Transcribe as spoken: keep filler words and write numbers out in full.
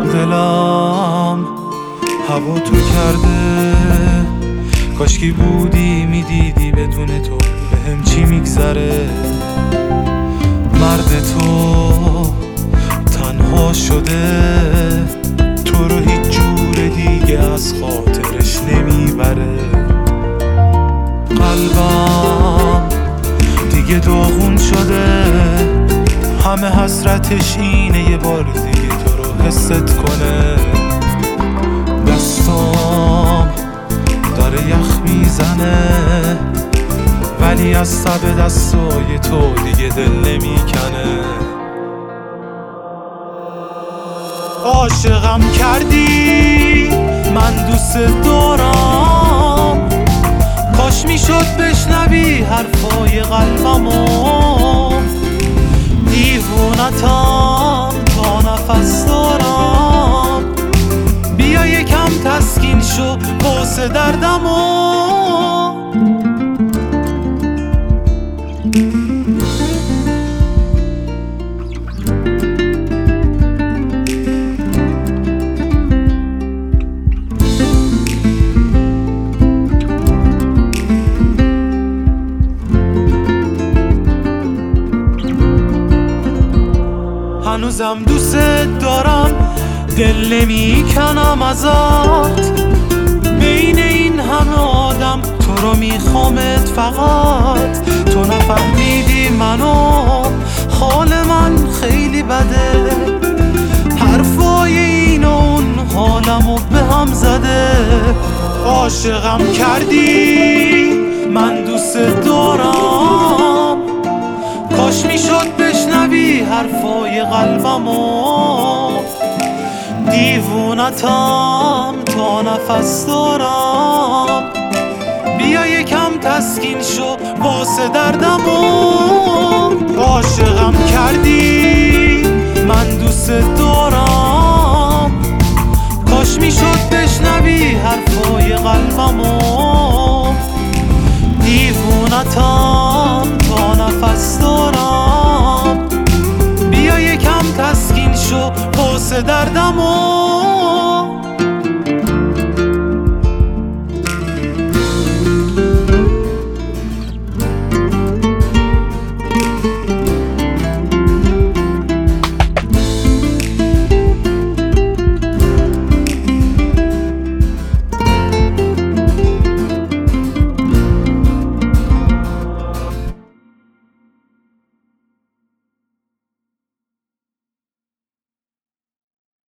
دلم هوا تو کرده، کاشکی بودی میدیدی بدون تو بهم چی میگذره. مرد تو تنها شده، تو رو هیچ جور دیگه از خاطرش نمیبره. قلبم دیگه داغون شده، همه حسرتش اینه یه بار دیگه تو رو حست کنه. دستام داره یخ میزنه، ولی از تب دستای تو دیگه دل نمیکنه. عاشقم کردی من دوست دارم، کاش میشد بشنوی حرفای قلبمو. دیوونتم تا نفس دارم، بیا یکم تسکین شو واسه دردمو. هنوزم دوست دارم، دل نمیکنم ازت. بین این همه آدم تو رو میخوامت فقط. تو نفهمیدی منو، حال من خیلی بده. حرفای این و اون حالمو به هم زده. عاشقم کردی من دوست دارم، کاش میشد بشنوی حرفای قلبمو. دیوونتم تا نفس دارم، بیا یکم تسکین شو واسه دردمو. عاشقم کردی من دوست دارم، کاش میشد بشنوی حرفای قلبمو. دیوونتم